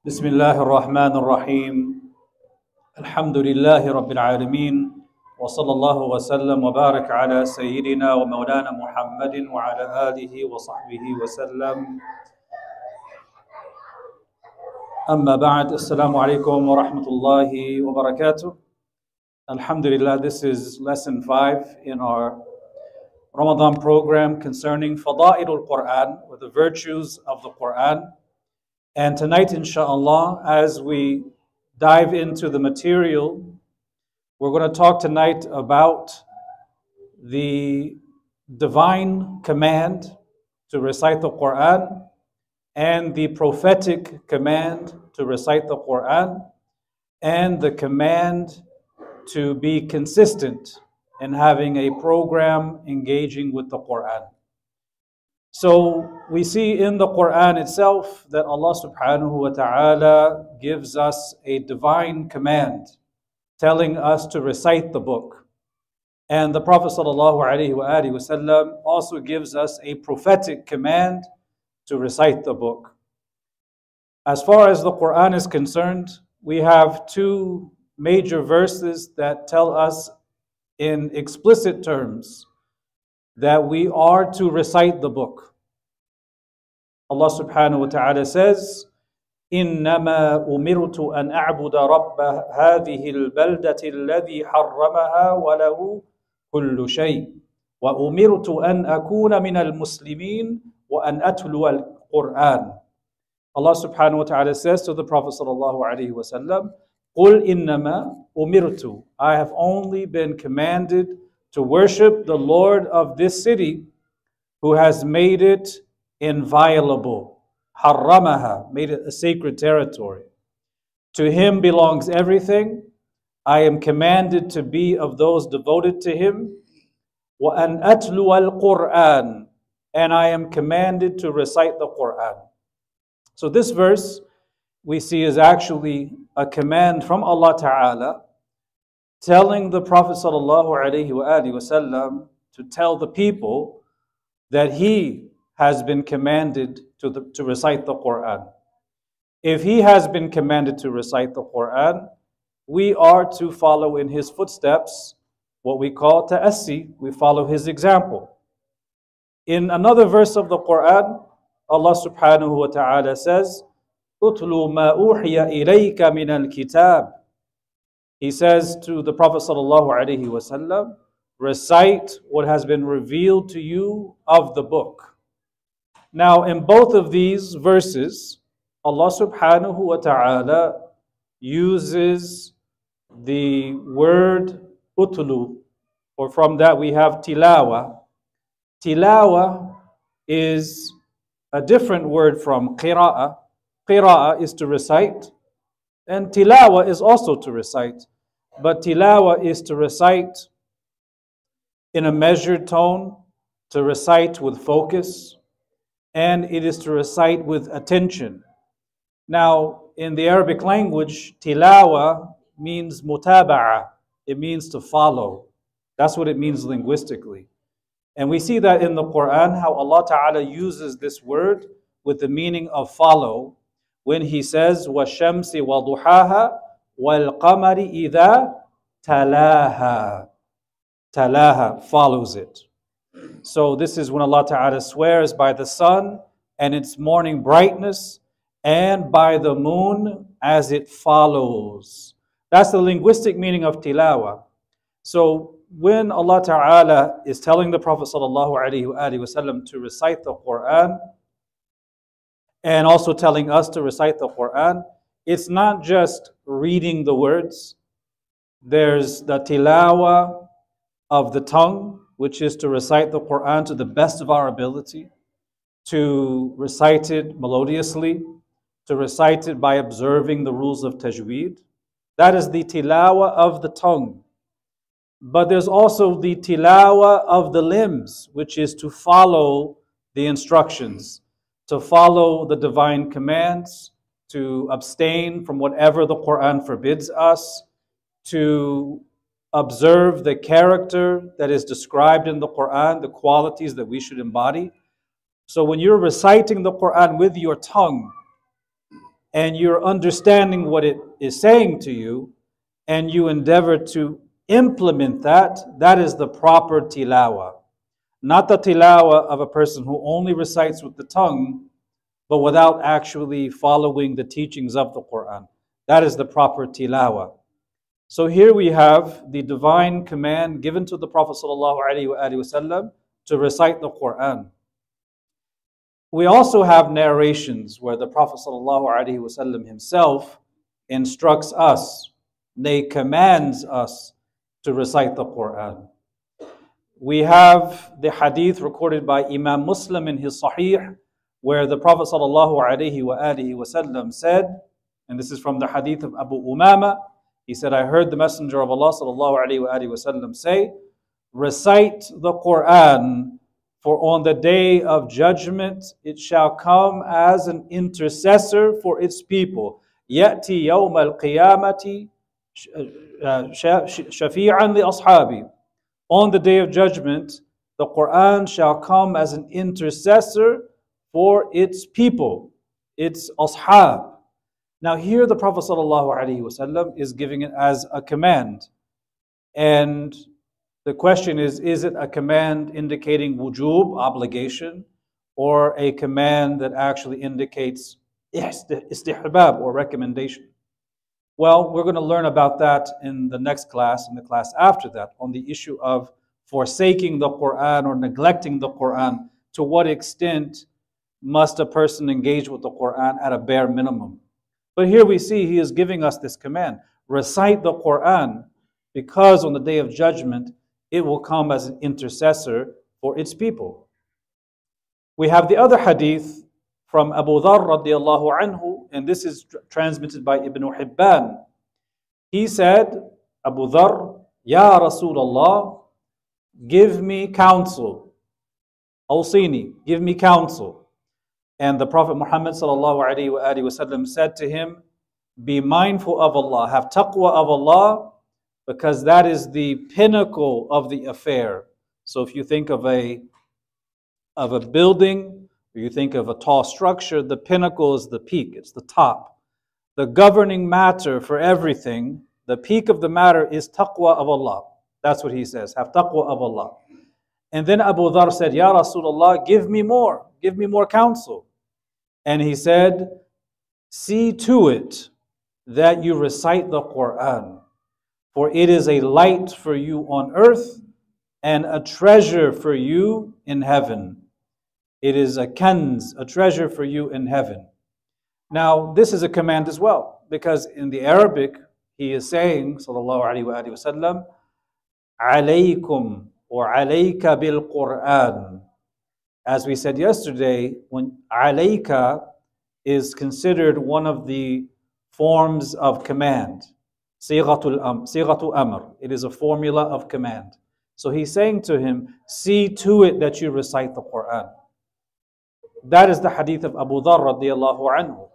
بسم الله الرحمن الرحيم الحمد لله رب العالمين وصلى الله وسلم وبارك على سيدنا ومولانا محمد وعلى آله وصحبه وسلم أما بعد السلام عليكم ورحمة الله وبركاته. Alhamdulillah, this is lesson 5 in our Ramadan program concerning Fada'ilul Quran, or the virtues of the Quran. And tonight, inshallah, as we dive into the material, we're going to talk tonight about the divine command to recite the Quran and the prophetic command to recite the Quran and the command to be consistent in having a program engaging with the Quran. So we see in the Quran itself that Allah subhanahu wa ta'ala gives us a divine command telling us to recite the book. And the Prophet sallallahu alaihi wasallam also gives us a prophetic command to recite the book. As far as the Quran is concerned, we have two major verses that tell us in explicit terms that we are to recite the book. Allah subhanahu wa ta'ala says, إِنَّمَا أُمِرْتُ أَنْ أَعْبُدَ رَبَّ هَذِهِ الْبَلْدَةِ الَّذِي حَرَّمَهَا وَلَهُ كُلُّ شَيْءٍ وَأُمِرْتُ أَنْ أَكُونَ مِنَ الْمُسْلِمِينَ وَأَنْ أَتْلُوَ الْقُرْآنَ. Allah subhanahu wa ta'ala says to the Prophet sallallahu alaihi wasallam, قُلْ إِنَّمَا أُمِرْتُ, I have only been commanded to worship the Lord of this city who has made it inviolable. Harramaha, made it a sacred territory. To him belongs everything. I am commanded to be of those devoted to him. وَأَنْ أَتْلُوَ الْقُرْآنَ, and I am commanded to recite the Quran. So this verse we see is actually a command from Allah Ta'ala telling the Prophet sallallahu alaihi wasallam to tell the people that he has been commanded to recite the Quran. If he has been commanded to recite the Quran, we are to follow in his footsteps, what we call ta'assi, we follow his example. In another verse of the Quran, Allah subhanahu wa ta'ala says, "Utlu ma uhiya ilayka min al-kitab." He says to the Prophet sallallahu alaihi wasallam, recite what has been revealed to you of the book. Now, in both of these verses, Allah subhanahu wa ta'ala uses the word utlu, or from that we have tilawa. Tilawa is a different word from qira'ah. Qira'ah is to recite, and tilawa is also to recite. But tilawa is to recite in a measured tone, to recite with focus, and it is to recite with attention. Now, in the Arabic language, tilawa means mutaba'a. It means to follow. That's what it means linguistically. And we see that in the Quran, how Allah Ta'ala uses this word with the meaning of follow when He says, وَالشَّمْسِ وَضُحَاهَا وَالْقَمَرِ إِذَا تَلَاهَا. Talaha follows it. So this is when Allah Ta'ala swears by the sun and its morning brightness and by the moon as it follows. That's the linguistic meaning of tilawa. So when Allah Ta'ala is telling the Prophet sallallahu alaihi wasallam to recite the Quran and also telling us to recite the Quran, it's not just reading the words. There's the tilawa of the tongue, which is to recite the Quran to the best of our ability, to recite it melodiously, to recite it by observing the rules of tajweed. That is the tilawa of the tongue. But there's also the tilawa of the limbs, which is to follow the instructions, to follow the divine commands, to abstain from whatever the Quran forbids us, to observe the character that is described in the Quran, the qualities that we should embody. So when you're reciting the Quran with your tongue, and you're understanding what it is saying to you, and you endeavor to implement that, that is the proper tilawa. Not the tilawa of a person who only recites with the tongue, but without actually following the teachings of the Quran. That is the proper tilawa. So here we have the divine command given to the Prophet ﷺ to recite the Quran. We also have narrations where the Prophet ﷺ himself instructs us, they commands us to recite the Quran. We have the hadith recorded by Imam Muslim in his Sahih, where the Prophet ﷺ said, and this is from the hadith of Abu Umama, he said, I heard the Messenger of Allah ﷺ say, recite the Quran, for on the day of judgment it shall come as an intercessor for its people. يَأْتِي يَوْمَ الْقِيَامَةِ شَفِيعًا لِأَصْحَابِهِ. On the day of judgment, the Quran shall come as an intercessor for its people, its ashab. Now here the Prophet ﷺ is giving it as a command. And the question is it a command indicating wujub, obligation, or a command that actually indicates istihbab, or recommendation? Well, we're going to learn about that in the next class, in the class after that, on the issue of forsaking the Quran or neglecting the Quran. To what extent must a person engage with the Quran at a bare minimum? But here we see he is giving us this command. Recite the Quran, because on the day of judgment, it will come as an intercessor for its people. We have the other hadith from Abu Dharr radiallahu anhu, and this is transmitted by Ibn Hibban. He said, Abu Dharr, Ya Rasulullah, give me counsel. Awsini, give me counsel. And the Prophet Muhammad ﷺ said to him, be mindful of Allah, have taqwa of Allah, because that is the pinnacle of the affair. So if you think of a building, or you think of a tall structure, the pinnacle is the peak, it's the top. The governing matter for everything, the peak of the matter is taqwa of Allah. That's what he says, have taqwa of Allah. And then Abu Dharr said, Ya Rasulullah, give me more counsel. And he said, see to it that you recite the Quran, for it is a light for you on earth and a treasure for you in heaven. It is a kanz, a treasure for you in heaven. Now, this is a command as well, because in the Arabic, he is saying, sallallahu alaihi wasallam, alaykum or alayka bil Quran. As we said yesterday, when alayka is considered one of the forms of command, sighatu amr, it is a formula of command. So he's saying to him, see to it that you recite the Quran. That is the hadith of Abu Dharr radiallahu anhu.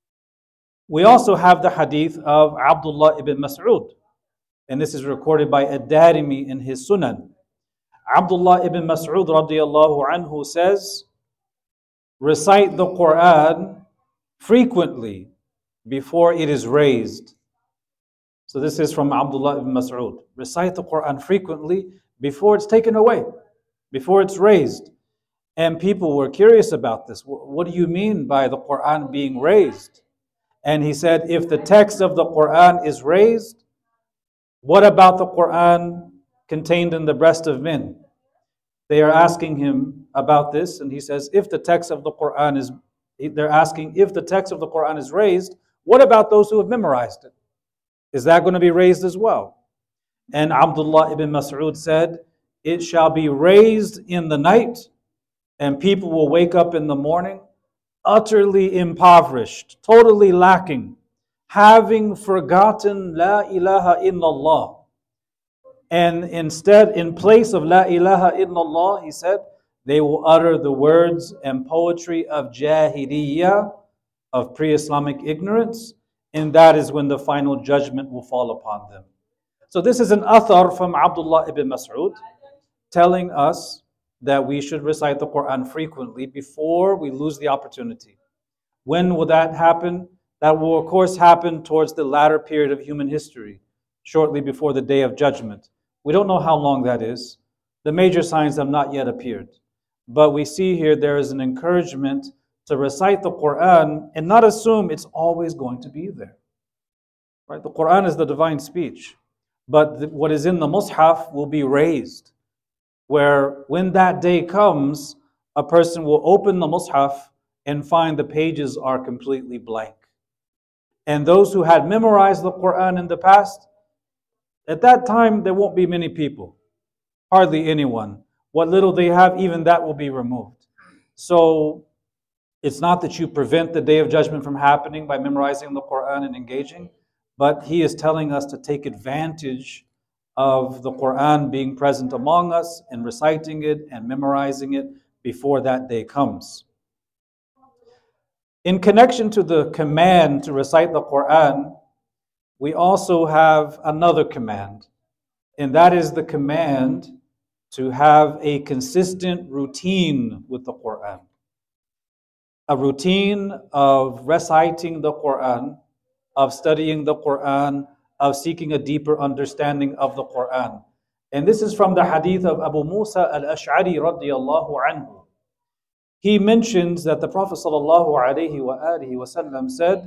We also have the hadith of Abdullah ibn Mas'ud, and this is recorded by Ad-Darimi in his Sunan. Abdullah ibn Mas'ud radiallahu anhu says, recite the Quran frequently before it is raised. So this is from Abdullah ibn Mas'ud. Recite the Quran frequently before it's taken away, before it's raised. And people were curious about this. What do you mean by the Quran being raised? And he said, if the text of the Quran is raised, what about the Quran contained in the breast of men? They are asking him about this, and he says, if the text of the Quran is, they're asking, if the text of the Quran is raised, what about those who have memorized it? Is that going to be raised as well? And Abdullah ibn Mas'ud said, it shall be raised in the night, and people will wake up in the morning utterly impoverished, totally lacking, having forgotten La ilaha illallah. And instead, in place of La ilaha illallah, he said, they will utter the words and poetry of Jahiliyyah, of pre-Islamic ignorance, and that is when the final judgment will fall upon them. So this is an athar from Abdullah ibn Mas'ud telling us that we should recite the Quran frequently before we lose the opportunity. When will that happen? That will, of course, happen towards the latter period of human history, shortly before the Day of Judgment. We don't know how long that is. The major signs have not yet appeared. But we see here there is an encouragement to recite the Quran and not assume it's always going to be there. Right? The Quran is the divine speech. But what is in the Mus'haf will be raised, where when that day comes, a person will open the Mus'haf and find the pages are completely blank. And those who had memorized the Quran in the past, at that time there won't be many people, hardly anyone. What little they have, even that will be removed. So it's not that you prevent the Day of Judgment from happening by memorizing the Quran and engaging, but he is telling us to take advantage of the Quran being present among us and reciting it and memorizing it before that day comes. In connection to the command to recite the Quran, we also have another command, and that is the command to have a consistent routine with the Quran. A routine of reciting the Quran, of studying the Quran, of seeking a deeper understanding of the Quran. And this is from the hadith of Abu Musa al-Ash'ari radiyallahu anhu. He mentions that the Prophet ﷺ said,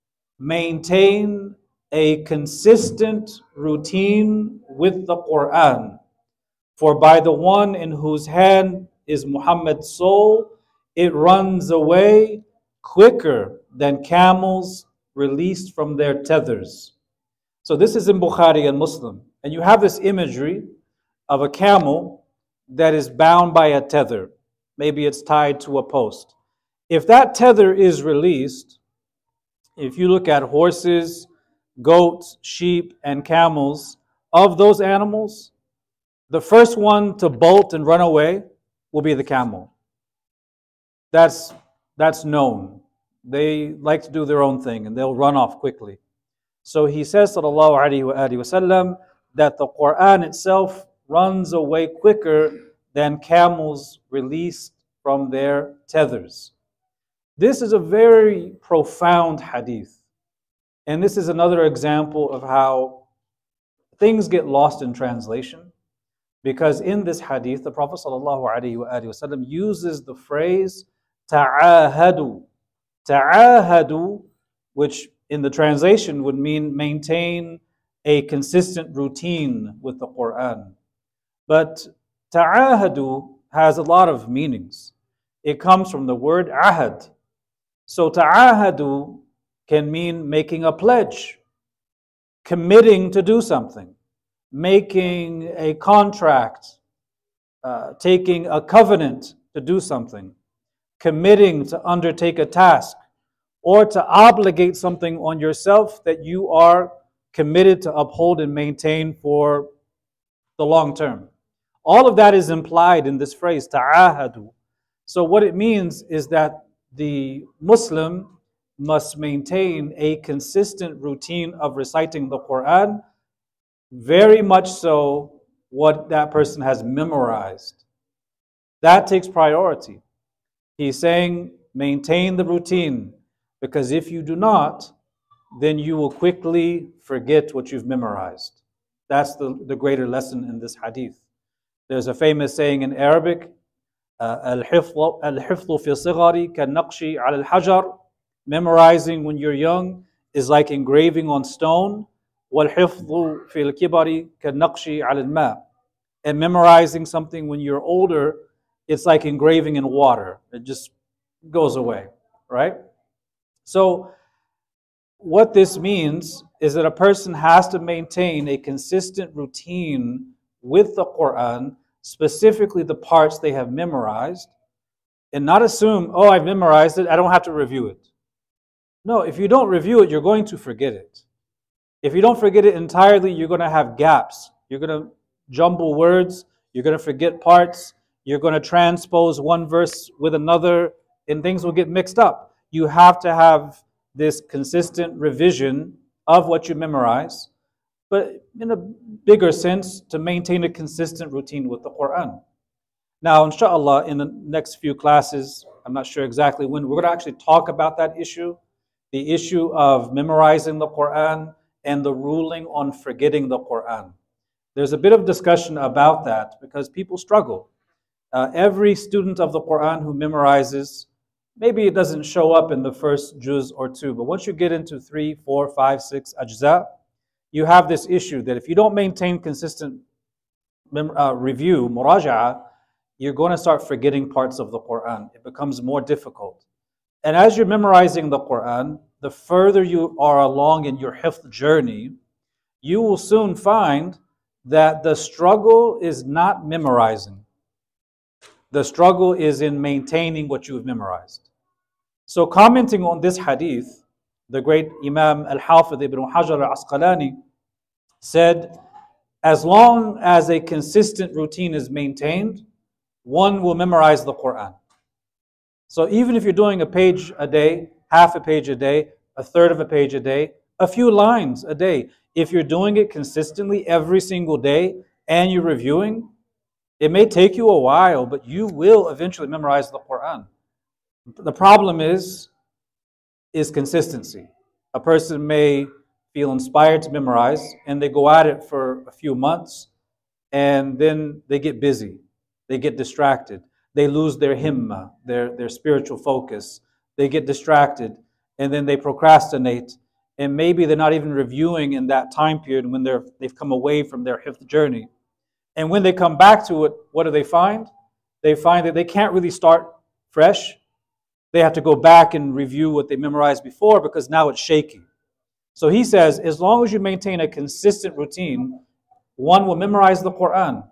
maintain a consistent routine with the Quran, for by the one in whose hand is Muhammad's soul, it runs away quicker than camels released from their tethers. So this is in Bukhari and Muslim. And you have this imagery of a camel that is bound by a tether. Maybe it's tied to a post. If that tether is released, if you look at horses, goats, sheep, and camels, of those animals, the first one to bolt and run away will be the camel. That's known. They like to do their own thing and they'll run off quickly. So he says, sallallahu alaihi wasallam, that the Quran itself runs away quicker than camels released from their tethers. This is a very profound hadith. And this is another example of how things get lost in translation. Because in this hadith, the Prophet ﷺ uses the phrase ta'ahadu. Ta'ahadu, which in the translation would mean maintain a consistent routine with the Quran. But ta'ahadu has a lot of meanings. It comes from the word ahad. So ta'ahadu can mean making a pledge, committing to do something, making a contract, taking a covenant to do something, committing to undertake a task, or to obligate something on yourself that you are committed to uphold and maintain for the long term. All of that is implied in this phrase, ta'ahadu. So what it means is that the Muslim must maintain a consistent routine of reciting the Quran, very much so what that person has memorized. That takes priority. He's saying maintain the routine, because if you do not, then you will quickly forget what you've memorized. That's the greater lesson in this hadith. There's a famous saying in Arabic, الحفظ في صغري كالنقش على الحجر. Memorizing when you're young is like engraving on stone. والحفظ في الكبر كالنقش على الماء. And memorizing something when you're older, it's like engraving in water. It just goes away, right? So what this means is that a person has to maintain a consistent routine with the Quran, specifically the parts they have memorized, and not assume, oh, I've memorized it, I don't have to review it. No, if you don't review it, you're going to forget it. If you don't forget it entirely, you're going to have gaps. You're going to jumble words, you're going to forget parts, you're going to transpose one verse with another, and things will get mixed up. You have to have this consistent revision of what you memorize, but in a bigger sense, to maintain a consistent routine with the Quran. Now, inshallah, in the next few classes, I'm not sure exactly when, we're going to actually talk about that issue, the issue of memorizing the Quran and the ruling on forgetting the Quran. There's a bit of discussion about that because people struggle. Every student of the Quran who memorizes, maybe it doesn't show up in the first juz or two, but once you get into 3, 4, 5, 6 ajza, you have this issue that if you don't maintain consistent review, muraja'a, you're going to start forgetting parts of the Quran. It becomes more difficult. And as you're memorizing the Quran, the further you are along in your hifz journey, you will soon find that the struggle is not memorizing. The struggle is in maintaining what you have memorized. So commenting on this hadith, the great Imam Al-Hafidh Ibn Hajar Al-Asqalani said, as long as a consistent routine is maintained, one will memorize the Quran. So even if you're doing a page a day, half a page a day, a third of a page a day, a few lines a day, if you're doing it consistently every single day and you're reviewing, it may take you a while, but you will eventually memorize the Quran. The problem is consistency. A person may feel inspired to memorize and they go at it for a few months and then they get busy. They get distracted. They lose their himma, their spiritual focus. They get distracted and then they procrastinate. And maybe they're not even reviewing in that time period when they've come away from their hifz journey. And when they come back to it, what do they find? They find that they can't really start fresh. They have to go back and review what they memorized before because now it's shaky. So he says, as long as you maintain a consistent routine, one will memorize the Quran.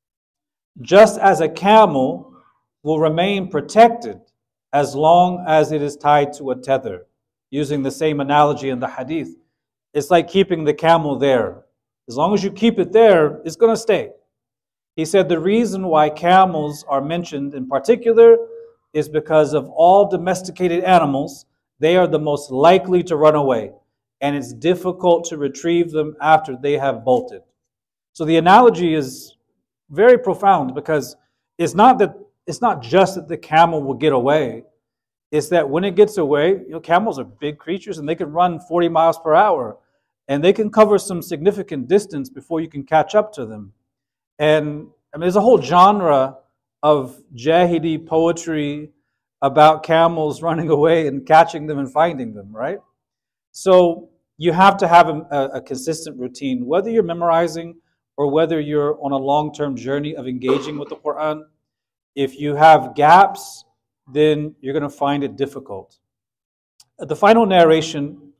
Just as a camel will remain protected as long as it is tied to a tether. Using the same analogy in the hadith. It's like keeping the camel there. As long as you keep it there, it's going to stay. He said the reason why camels are mentioned in particular is because of all domesticated animals, they are the most likely to run away. And it's difficult to retrieve them after they have bolted. So the analogy is very profound because it's not just that the camel will get away. It's that when it gets away, camels are big creatures and they can run 40 miles per hour and they can cover some significant distance before you can catch up to them. And there's a whole genre of Jahili poetry about camels running away and catching them and finding them, right? So you have to have a consistent routine, whether you're memorizing or whether you're on a long-term journey of engaging with the Quran. If you have gaps, then you're going to find it difficult. The final narration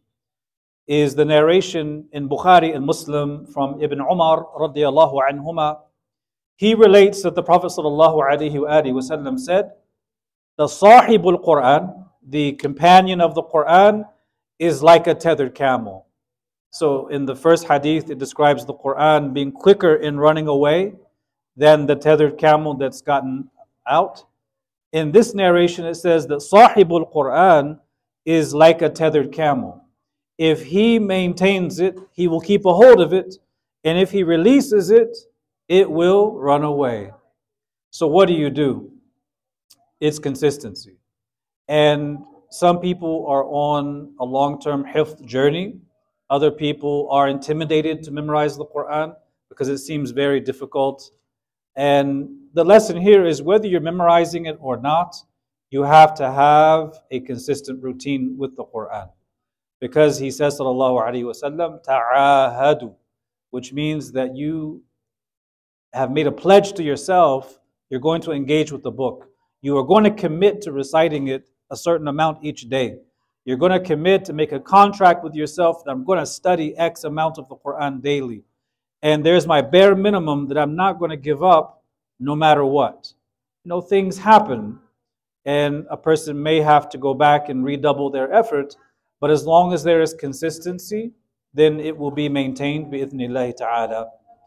is the narration in Bukhari and Muslim from Ibn Umar radiyallahu anhuma. He relates that the Prophet sallallahu alaihi wasallam said, the sahibul Quran, the companion of the Quran, is like a tethered camel. So in the first hadith, it describes the Quran being quicker in running away than the tethered camel that's gotten out. In this narration, it says that Sahibul Quran is like a tethered camel. If he maintains it, he will keep a hold of it. And if he releases it, it will run away. So what do? It's consistency. And some people are on a long-term hifz journey. Other people are intimidated to memorize the Quran because it seems very difficult. And the lesson here is whether you're memorizing it or not, you have to have a consistent routine with the Quran. Because he says, sallallahu alaihi wasallam, ta'ahadu, which means that you have made a pledge to yourself, you're going to engage with the book. You are going to commit to reciting it a certain amount each day. You're going to commit to make a contract with yourself that I'm going to study X amount of the Quran daily. And there's my bare minimum that I'm not going to give up no matter what. Things happen and a person may have to go back and redouble their effort, but as long as there is consistency, then it will be maintained bi'ithnillahi ta'ala.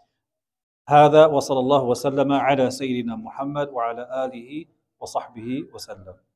هذا وصلى الله وسلم على سيدنا محمد وعلى آله وصحبه وسلم.